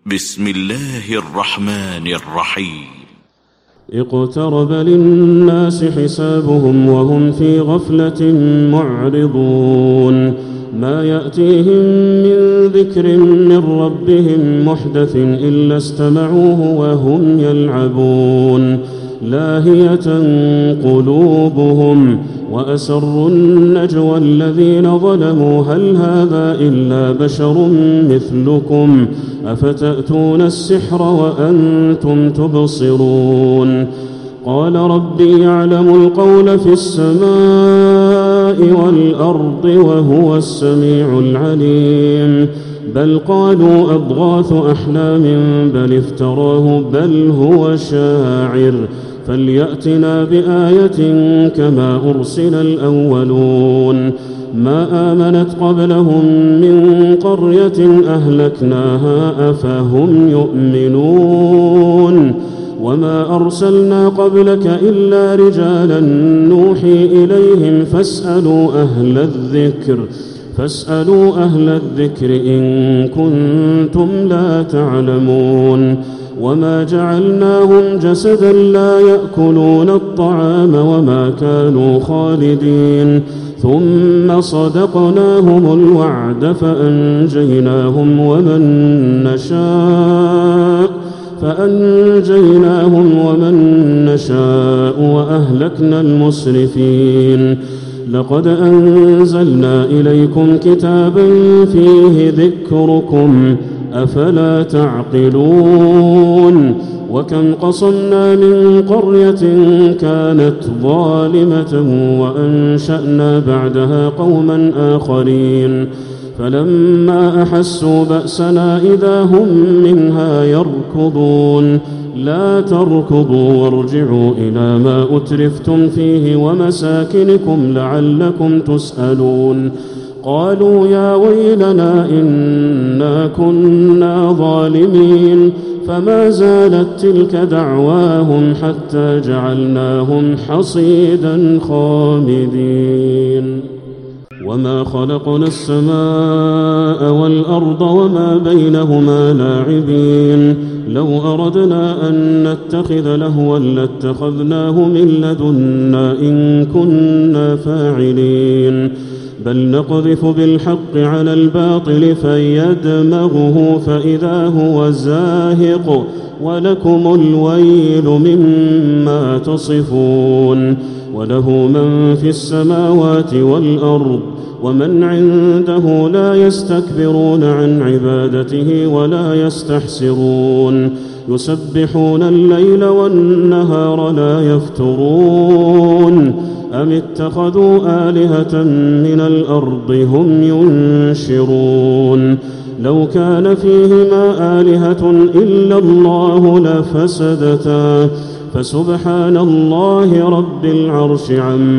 بسم الله الرحمن الرحيم. اقترب للناس حسابهم وهم في غفلة معرضون ما يأتيهم من ذكر من ربهم محدث إلا استمعوه وهم يلعبون لاهية قلوبهم وأسروا النجوى الذين ظلموا هل هذا إلا بشر مثلكم أفتأتون السحر وأنتم تبصرون قال ربي يعلم القول في السماء والأرض وهو السميع العليم بل قالوا أضغاث أحلام بل افتراه بل هو شاعر فليأتنا بآية كما أرسل الأولون ما آمنت قبلهم من قرية أهلكناها أفهم يؤمنون وما أرسلنا قبلك إلا رجالا نوحي إليهم فاسألوا أهل الذكر إن كنتم لا تعلمون وما جعلناهم جسدا لا يأكلون الطعام وما كانوا خالدين ثم صدقناهم الوعد فأنجيناهم ومن نشاء وأهلكنا المسرفين لقد أنزلنا إليكم كتابا فيه ذكركم أفلا تعقلون وكم قصمنا من قرية كانت ظالمة وأنشأنا بعدها قوما آخرين فلما أحسوا بأسنا إذا هم منها يركضون لا تركضوا وارجعوا إلى ما أترفتم فيه ومساكنكم لعلكم تسألون قالوا يا ويلنا إنا كنا ظالمين فما زالت تلك دعواهم حتى جعلناهم حصيدا خامدين وما خلقنا السماء والأرض وما بينهما لاعبين لو أردنا أن نتخذ لهوا لاتخذناه من لدنا إن كنا فاعلين بل نقذف بالحق على الباطل فيدمغه فإذا هو زاهق ولكم الويل مما تصفون وله من في السماوات والأرض ومن عنده لا يستكبرون عن عبادته ولا يستحسرون يسبحون الليل والنهار لا يفترون أم اتخذوا آلهة من الأرض هم ينشرون لو كان فيهما آلهة إلا الله لفسدتا فسبحان الله رب العرش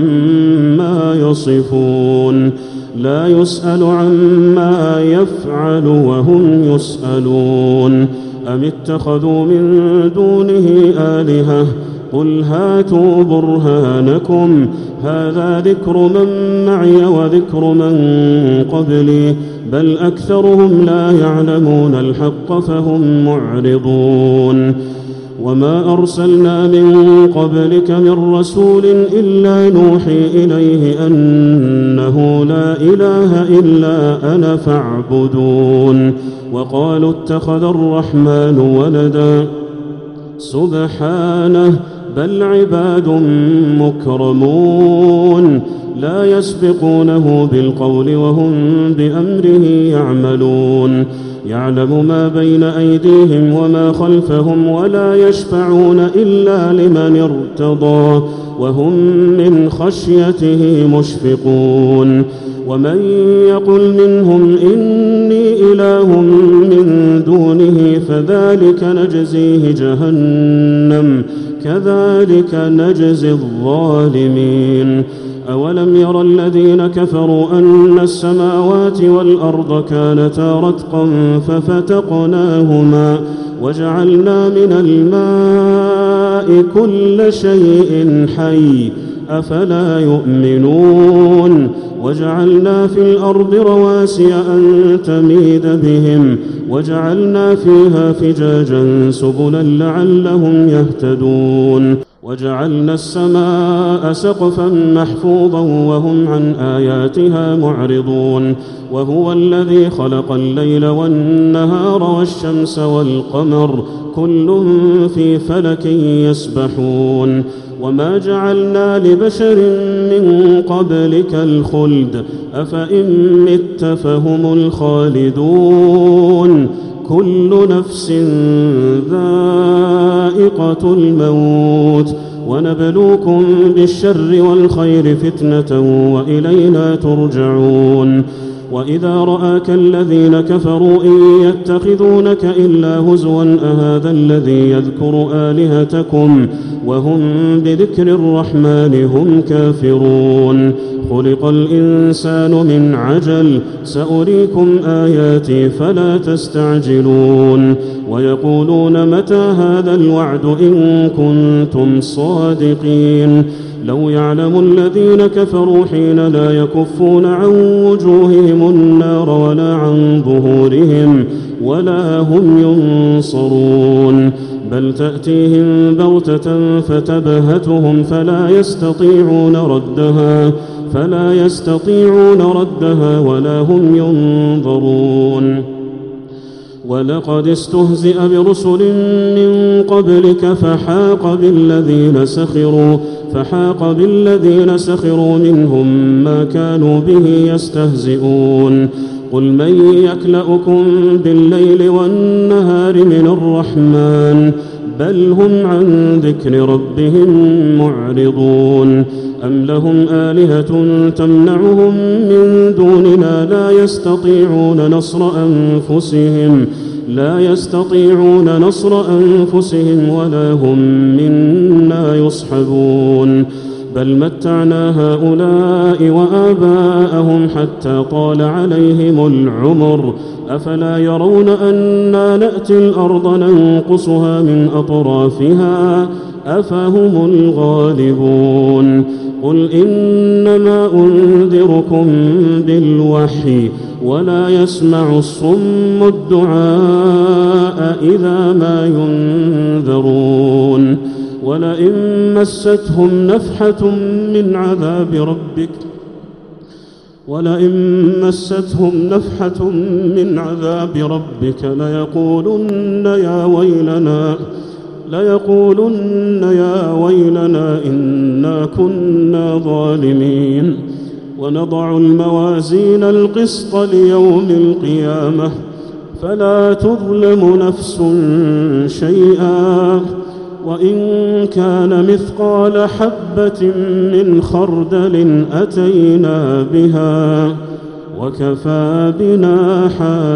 عما يصفون لا يسأل عما يفعل وهم يسألون أم اتخذوا من دونه آلهة قل هاتوا برهانكم هذا ذكر من معي وذكر من قبلي بل أكثرهم لا يعلمون الحق فهم معرضون وما أرسلنا من قبلك من رسول إلا نوحي إليه أنه لا إله إلا أنا فاعبدون وقالوا اتخذ الرحمن ولدا سبحانه بل عباد مكرمون لا يسبقونه بالقول وهم بأمره يعملون يعلم ما بين أيديهم وما خلفهم ولا يشفعون إلا لمن ارتضى وهم من خشيته مشفقون ومن يقل منهم إني إله من دونه فذلك نجزيه جهنم كذلك نجزي الظالمين أولم ير الذين كفروا أن السماوات والأرض كانتا رتقا ففتقناهما وجعلنا من الماء كل شيء حي أفلا يؤمنون وجعلنا في الأرض رواسي أن تميد بهم وجعلنا فيها فجاجا سبلا لعلهم يهتدون وجعلنا السماء سقفا محفوظا وهم عن آياتها معرضون وهو الذي خلق الليل والنهار والشمس والقمر كل في فلك يسبحون وما جعلنا لبشر من قبلك الخلد أفإن مت فهم الخالدون كل نفس ذائقة الموت ونبلوكم بالشر والخير فتنة وإلينا ترجعون وإذا رآك الذين كفروا إن يتخذونك إلا هزوا أهذا الذي يذكر آلهتكم وهم بذكر الرحمن هم كافرون خلق الإنسان من عجل سأريكم آياتي فلا تستعجلون ويقولون متى هذا الوعد إن كنتم صادقين لو يعلم الذين كفروا حين لا يكفون عن وجوههم النار ولا عن ظهورهم ولا هم ينصرون بل تأتيهم بغتة فتبهتهم فلا يستطيعون ردها ولا هم ينظرون ولقد استهزئ برسل من قبلك فحاق بالذين سخروا منهم ما كانوا به يستهزئون قل من يكلؤكم بالليل والنهار من الرحمن بل هم عن ذكر ربهم معرضون أم لهم آلهة تمنعهم من دوننا لا يستطيعون نصر أنفسهم ولا هم منا يصحبون بل متعنا هؤلاء وآباءهم حتى طال عليهم العمر أفلا يرون أنا نأتي الأرض ننقصها من أطرافها أفهم الغالبون قل إنما أنذركم بالوحي ولا يسمع الصم الدعاء إذا ما ينذرون ولئن مستهم نفحة من عذاب ربك ليقولن يا ويلنا إنا كنا ظالمين ونضع الموازين القسط ليوم القيامة فلا تظلم نفس شيئا وإن كان مثقال حبة من خردل أتينا بها وكفى بنا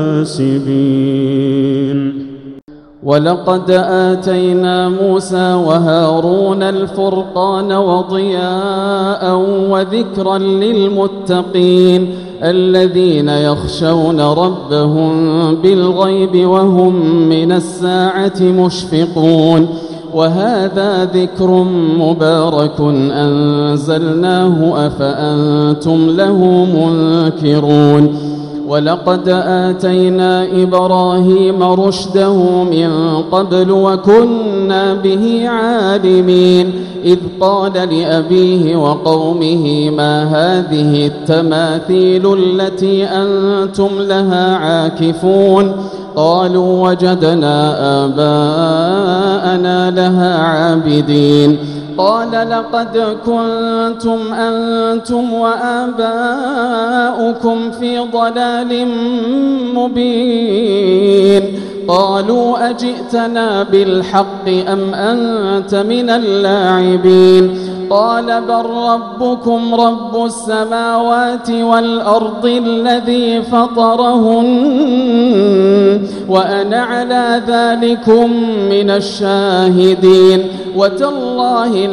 حاسبين ولقد آتينا موسى وهارون الفرقان وضياء وذكرا للمتقين الذين يخشون ربهم بالغيب وهم من الساعة مشفقون وهذا ذكر مبارك أنزلناه أفأنتم له منكرون ولقد آتينا إبراهيم رشده من قبل وكنا به عالمين إذ قال لأبيه وقومه ما هذه التماثيل التي أنتم لها عاكفون قالوا وجدنا آباءنا لها عابدين قال لقد كنتم أنتم وآباؤكم في ضلال مبين قالوا أجئتنا بالحق أم أنت من اللاعبين قال بل ربكم رب السماوات والأرض الذي فطرهن وأنا على ذلكم من الشاهدين وتالله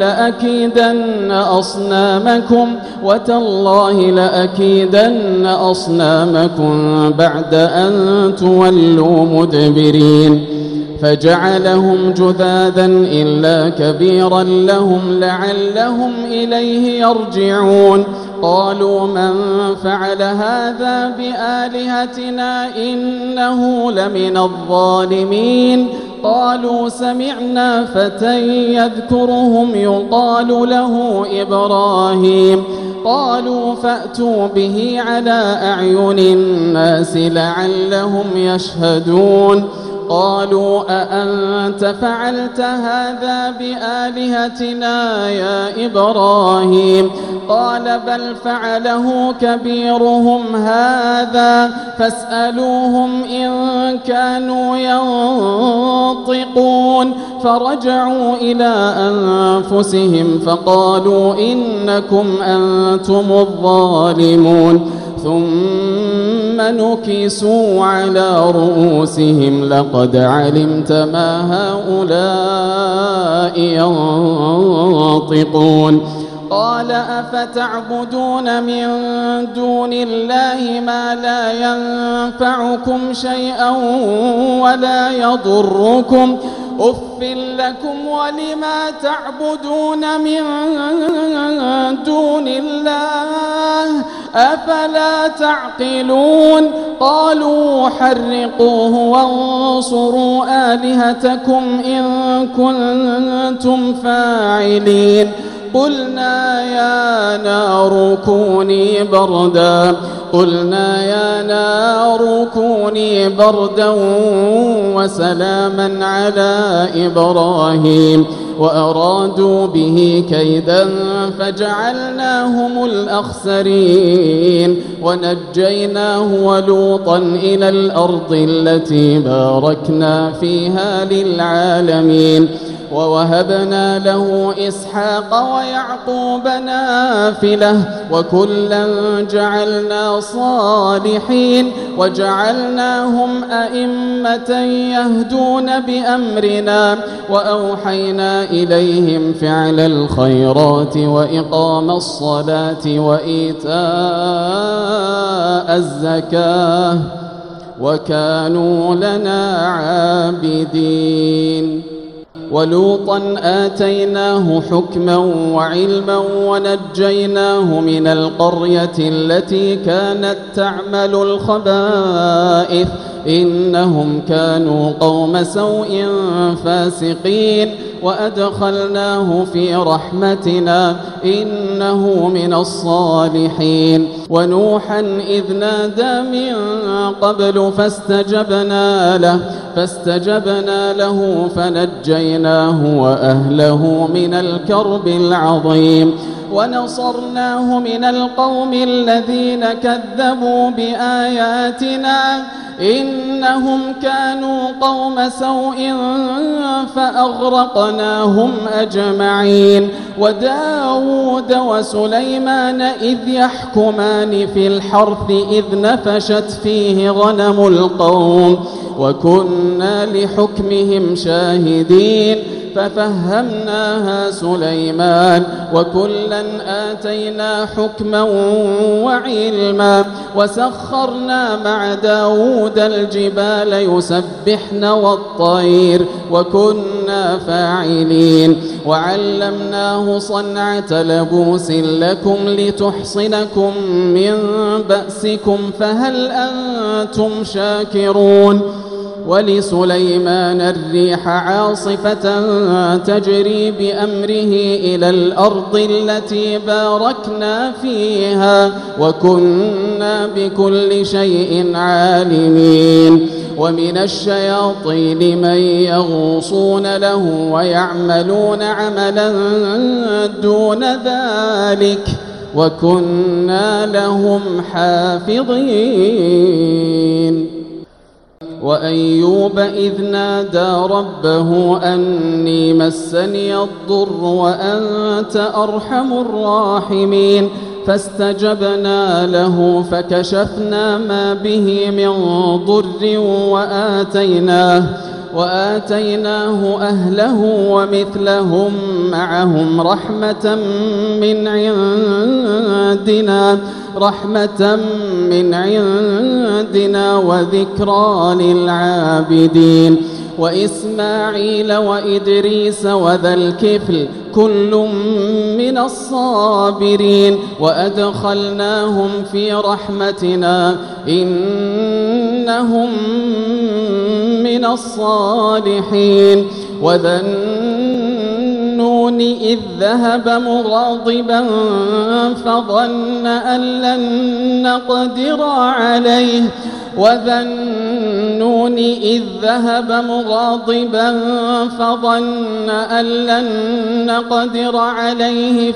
لأكيدن أصنامكم بعد أن تولوا مدبرين فجعلهم جذاذا إلا كبيرا لهم لعلهم إليه يرجعون قالوا من فعل هذا بآلهتنا إنه لمن الظالمين قالوا سمعنا فتى يذكرهم يقال له إبراهيم قالوا فأتوا به على أعين الناس لعلهم يشهدون قالوا أأنت فعلت هذا بآلهتنا يا إبراهيم قال بل فعله كبيرهم هذا فاسألوهم إن كانوا ينطقون فرجعوا إلى أنفسهم فقالوا إنكم أنتم الظالمون ثم نكسوا على رؤوسهم لقد علمت ما هؤلاء ينطقون قال أفتعبدون من دون الله ما لا ينفعكم شيئا ولا يضركم أف لكم ولما تعبدون من دون الله أفلا تعقلون قالوا حرقوه وانصروا آلهتكم إن كنتم فاعلين قلنا يا نار كوني بردا وسلاما على إبراهيم وأرادوا به كيدا فجعلناهم الأخسرين ونجيناه ولوطا إلى الأرض التي باركنا فيها للعالمين ووهبنا له إسحاق ويعقوب نافلة وكلا جعلنا صالحين وجعلناهم أئمة يهدون بأمرنا وأوحينا إليهم فعل الخيرات وإقام الصلاة وإيتاء الزكاة وكانوا لنا عابدين ولوطا آتيناه حكما وعلما ونجيناه من القرية التي كانت تعمل الخبائث إنهم كانوا قوم سوء فاسقين وأدخلناه في رحمتنا إنه من الصالحين ونوحا إذ نادى من قبل فاستجبنا له فنجيناه وأهله من الكرب العظيم ونصرناه من القوم الذين كذبوا بآياتنا إنهم كانوا قوم سوء فأغرقناهم أجمعين وداود وسليمان إذ يحكمان في الحرث إذ نفشت فيه غنم القوم وكنا لحكمهم شاهدين ففهمناها سليمان وكلا آتينا حكما وعلما وسخرنا مع داود الجبال يسبحن والطير وكنا فاعلين وعلمناه صنعة لبوس لكم لتحصنكم من بأسكم فهل أنتم شاكرون ولسليمان الريح عاصفة تجري بأمره إلى الأرض التي باركنا فيها وكنا بكل شيء عالمين ومن الشياطين من يغوصون له ويعملون عملا دون ذلك وكنا لهم حافظين وأيوب إذ نادى ربه أني مسني الضر وأنت أرحم الراحمين فاستجبنا له فكشفنا ما به من ضر وآتيناه أهله ومثلهم معهم رحمة من عندنا وذكرى للعابدين وإسماعيل وإدريس وذا الكفل كل من الصابرين وأدخلناهم في رحمتنا إنهم من الصالحين وذا النون إذ ذهب مغاضبا فظن أن لن نقدر عليه وذا النون إذ ذهب مغاضبا فظن أن لن نقدر عليه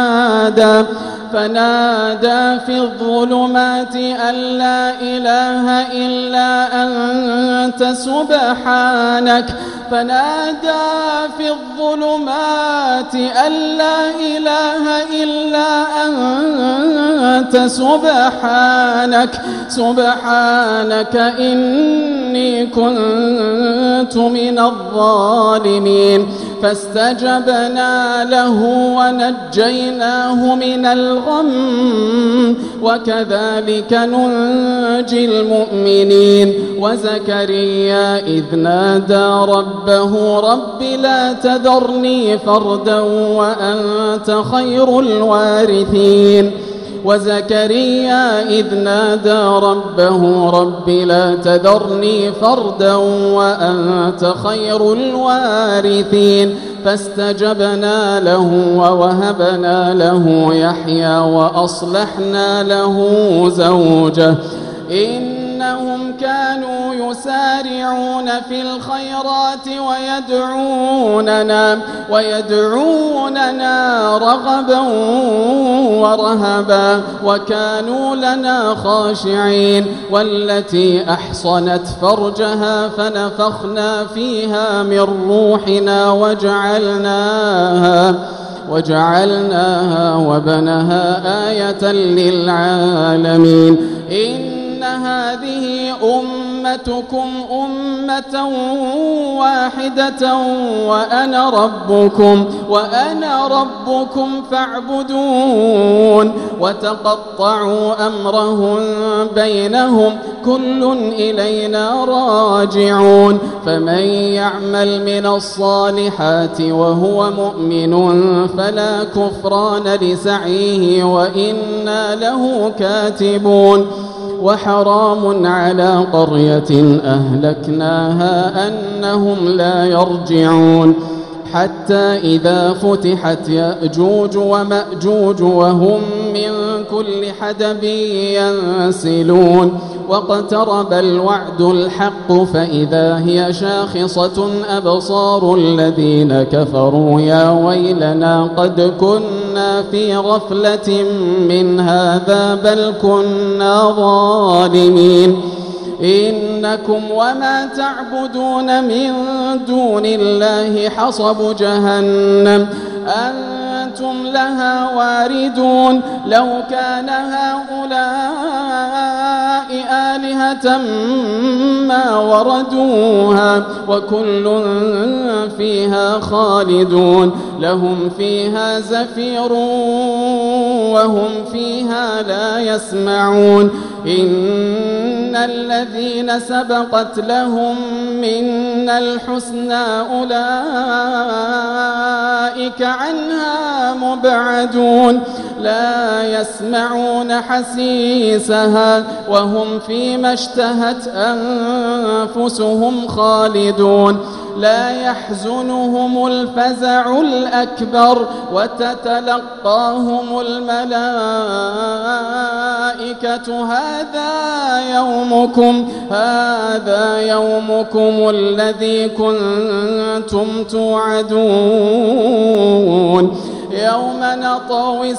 فنادى في الظلمات أن لا إله إلا أنت سبحانك سبحانك إني كنت من الظالمين فاستجبنا له ونجيناه من الغم وكذلك ننجي المؤمنين وزكريا إذ نادى ربه رب لا تذرني فردا وأنت خير الوارثين وزكريا إذ نادى ربه رب لا تذرني فردا وأنت خير الوارثين فاستجبنا له ووهبنا له يحيى وأصلحنا له زوجه إنهم كانوا يسارعون في الخيرات ويدعوننا رغبا ورهبا وكانوا لنا خاشعين والتي أحصنت فرجها فنفخنا فيها من روحنا وجعلناها وبنها آية للعالمين إن هذه أمتكم أمة واحدة وأنا ربكم فاعبدون وتقطعوا أمرهم بينهم كل إلينا راجعون فمن يعمل من الصالحات وهو مؤمن فلا كفران لسعيه وإنا له كاتبون وحرام على قرية أهلكناها أنهم لا يرجعون حتى إذا فتحت يأجوج ومأجوج وهم من كل حدب ينسلون واقترب الوعد الحق فإذا هي شاخصة أبصار الذين كفروا يا ويلنا قد كنا في غفلة من هذا بل كنا ظالمين إنكم وما تعبدون من دون الله حصب جهنم أنتم لها واردون لو كان هؤلاء آلهة ما وردوها وكل فيها خالدون لهم فيها زفير وهم فيها لا يسمعون إن الذين سبقت لهم منا الحسنى أولئك عنها مبعدون لا يسمعون حسيسها وهم فيما اشتهت أنفسهم خالدون لا يحزنهم الفزع الأكبر وتتلقاهم الملائكة هذا يومكم الذي كنتم توعدون يوم نطوي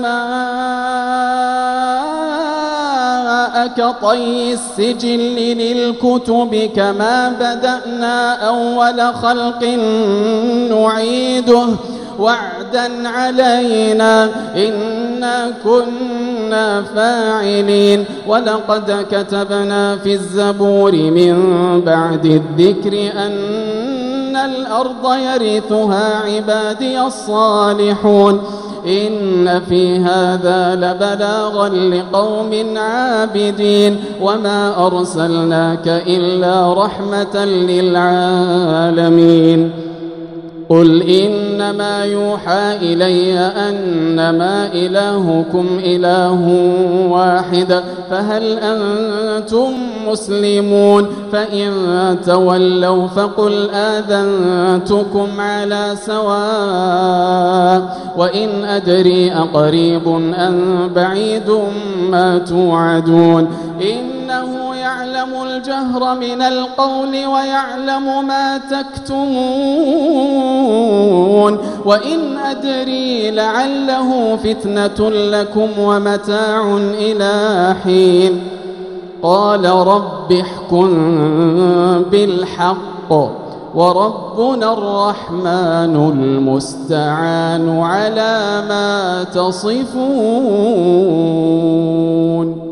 السماء كطي السجل للكتب كما بدأنا أول خلق نعيده وعدا علينا إنا كنا فاعلين ولقد كتبنا في الزبور من بعد الذكر أن الأرض يرثها عبادي الصالحون إن في هذا لبلاغا لقوم عابدين وما أرسلناك إلا رحمة للعالمين قل إنما يوحى إلي أنما إلهكم إله واحد فهل أنتم مسلمون فإن تولوا فقل آذنتكم على سواء وإن أدري أقريب أم بعيد ما توعدون إنه يعلم الجهر من القول ويعلم ما تكتمون وإن أدري لعله فتنة لكم ومتاع إلى حين قال رب احكم بالحق وربنا الرحمن المستعان على ما تصفون.